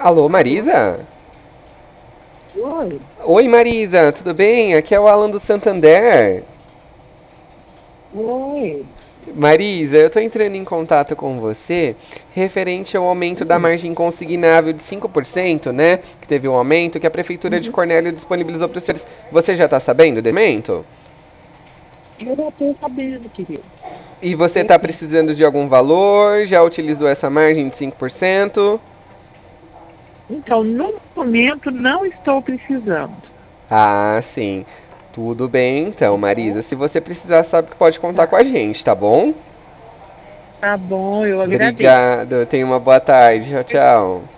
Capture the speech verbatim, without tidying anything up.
Alô, Marisa? Oi, Oi, Marisa, tudo bem? Aqui é o Alan do Santander. oi. Marisa, eu tô entrando em contato com você referente ao aumento da Hum, margem consignável de cinco por cento, né? Que teve um aumento que a Prefeitura de uhum. Cornélio disponibilizou para os senhores. Você já tá sabendo do aumento? Eu já estou sabendo, querido. E você Tô tá sim. precisando de algum valor? Já utilizou essa margem de cinco por cento? Então, no momento, não estou precisando. Ah, sim. Tudo bem então, Tá Marisa. bom? Se você precisar, sabe que pode contar com Tá. a gente, tá bom? Tá bom, eu agradeço. Obrigado. Tenha uma boa tarde. Tchau, tchau.